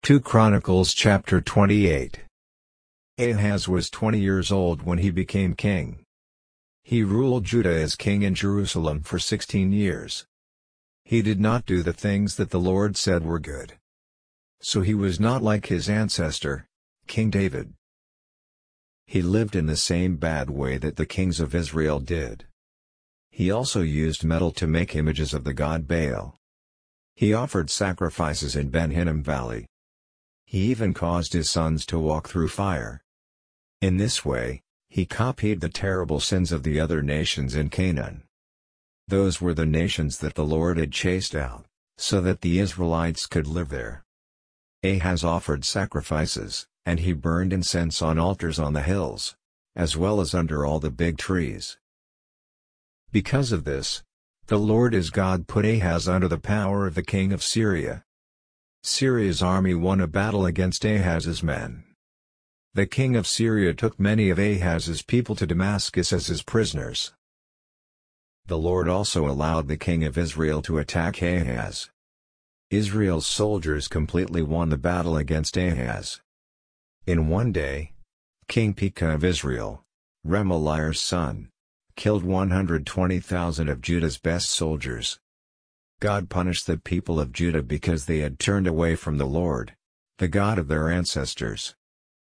2 Chronicles chapter 28. Ahaz was 20 years old when he became king. He ruled Judah as king in Jerusalem for 16 years. He did not do the things that the Lord said were good. So he was not like his ancestor, King David. He lived in the same bad way that the kings of Israel did. He also used metal to make images of the god Baal. He offered sacrifices in Ben Hinnom Valley. He even caused his sons to walk through fire. In this way, he copied the terrible sins of the other nations in Canaan. Those were the nations that the Lord had chased out, so that the Israelites could live there. Ahaz offered sacrifices, and he burned incense on altars on the hills, as well as under all the big trees. Because of this, the Lord his God put Ahaz under the power of the king of Syria. Syria's army won a battle against Ahaz's men. The king of Syria took many of Ahaz's people to Damascus as his prisoners. The Lord also allowed the king of Israel to attack Ahaz. Israel's soldiers completely won the battle against Ahaz. In one day, King Pekah of Israel, Remaliah's son, killed 120,000 of Judah's best soldiers. God punished the people of Judah because they had turned away from the Lord, the God of their ancestors.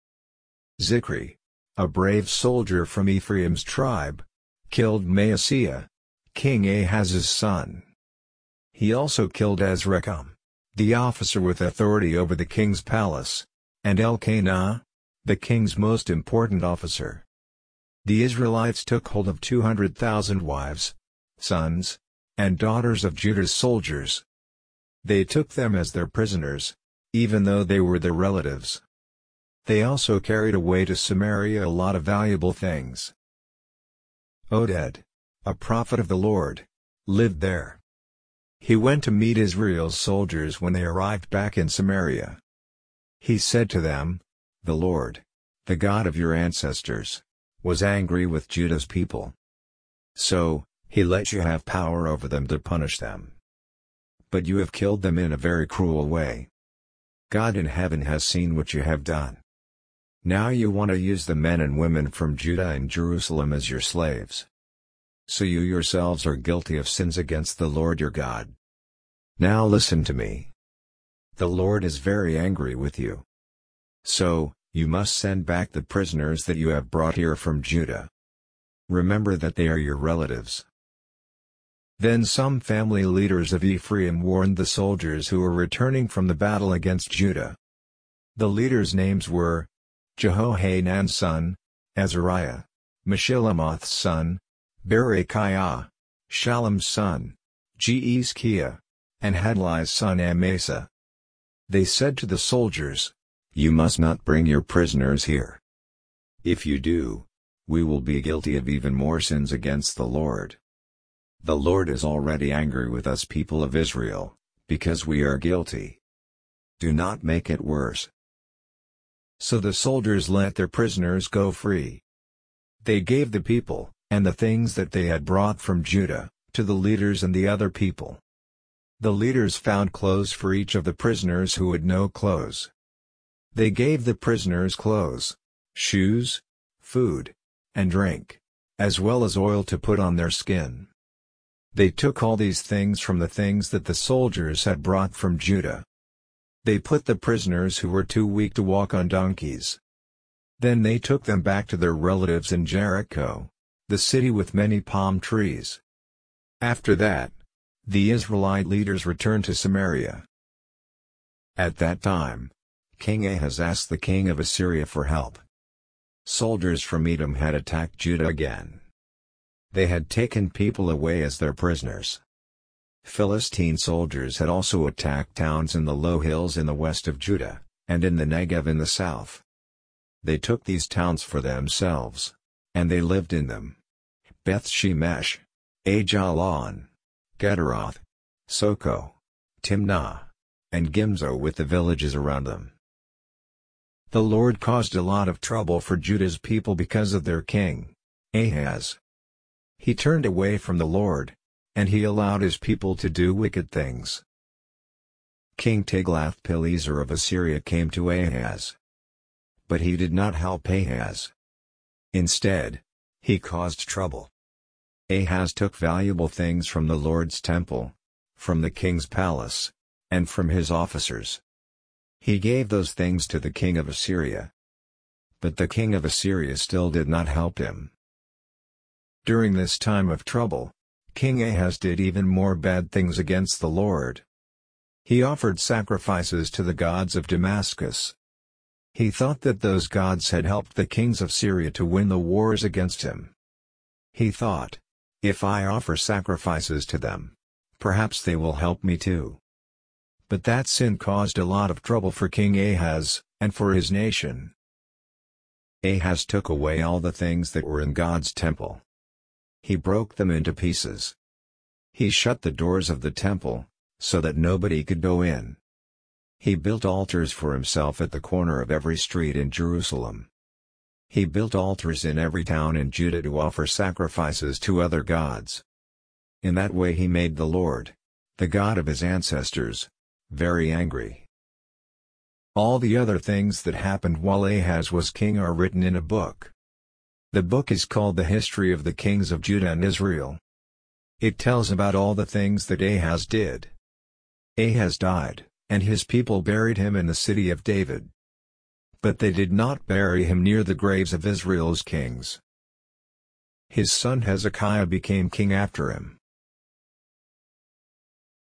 Zikri, a brave soldier from Ephraim's tribe, killed Maaseiah, King Ahaz's son. He also killed Azrikam, the officer with authority over the king's palace, and Elkanah, the king's most important officer. The Israelites took hold of 200,000 wives, sons, and daughters of Judah's soldiers. They took them as their prisoners, even though they were their relatives. They also carried away to Samaria a lot of valuable things. Oded, a prophet of the Lord, lived there. He went to meet Israel's soldiers when they arrived back in Samaria. He said to them, "The Lord, the God of your ancestors, was angry with Judah's people. So, he let you have power over them to punish them. But you have killed them in a very cruel way. God in heaven has seen what you have done. Now you want to use the men and women from Judah and Jerusalem as your slaves. So you yourselves are guilty of sins against the Lord your God. Now listen to me. The Lord is very angry with you. So, you must send back the prisoners that you have brought here from Judah. Remember that they are your relatives." Then some family leaders of Ephraim warned the soldiers who were returning from the battle against Judah. The leaders' names were Jehohanan's son, Azariah, Meshillemoth's son, Berechiah, Shallum's son, Jeizkiah, and Hadlai's son Amasa. They said to the soldiers, "You must not bring your prisoners here. If you do, we will be guilty of even more sins against the Lord. The Lord is already angry with us people of Israel, because we are guilty. Do not make it worse." So the soldiers let their prisoners go free. They gave the people, and the things that they had brought from Judah, to the leaders and the other people. The leaders found clothes for each of the prisoners who had no clothes. They gave the prisoners clothes, shoes, food, and drink, as well as oil to put on their skin. They took all these things from the things that the soldiers had brought from Judah. They put the prisoners who were too weak to walk on donkeys. Then they took them back to their relatives in Jericho, the city with many palm trees. After that, the Israelite leaders returned to Samaria. At that time, King Ahaz asked the king of Assyria for help. Soldiers from Edom had attacked Judah again. They had taken people away as their prisoners. Philistine soldiers had also attacked towns in the low hills in the west of Judah, and in the Negev in the south. They took these towns for themselves, and they lived in them: Beth Shemesh, Ajalon, Gederoth, Soko, Timnah, and Gimzo with the villages around them. The Lord caused a lot of trouble for Judah's people because of their king, Ahaz. He turned away from the Lord, and he allowed his people to do wicked things. King Tiglath-Pileser of Assyria came to Ahaz. But he did not help Ahaz. Instead, he caused trouble. Ahaz took valuable things from the Lord's temple, from the king's palace, and from his officers. He gave those things to the king of Assyria. But the king of Assyria still did not help him. During this time of trouble, King Ahaz did even more bad things against the Lord. He offered sacrifices to the gods of Damascus. He thought that those gods had helped the kings of Syria to win the wars against him. He thought, if I offer sacrifices to them, perhaps they will help me too. But that sin caused a lot of trouble for King Ahaz, and for his nation. Ahaz took away all the things that were in God's temple. He broke them into pieces. He shut the doors of the temple, so that nobody could go in. He built altars for himself at the corner of every street in Jerusalem. He built altars in every town in Judah to offer sacrifices to other gods. In that way he made the Lord, the God of his ancestors, very angry. All the other things that happened while Ahaz was king are written in a book. The book is called The History of the Kings of Judah and Israel. It tells about all the things that Ahaz did. Ahaz died, and his people buried him in the city of David. But they did not bury him near the graves of Israel's kings. His son Hezekiah became king after him.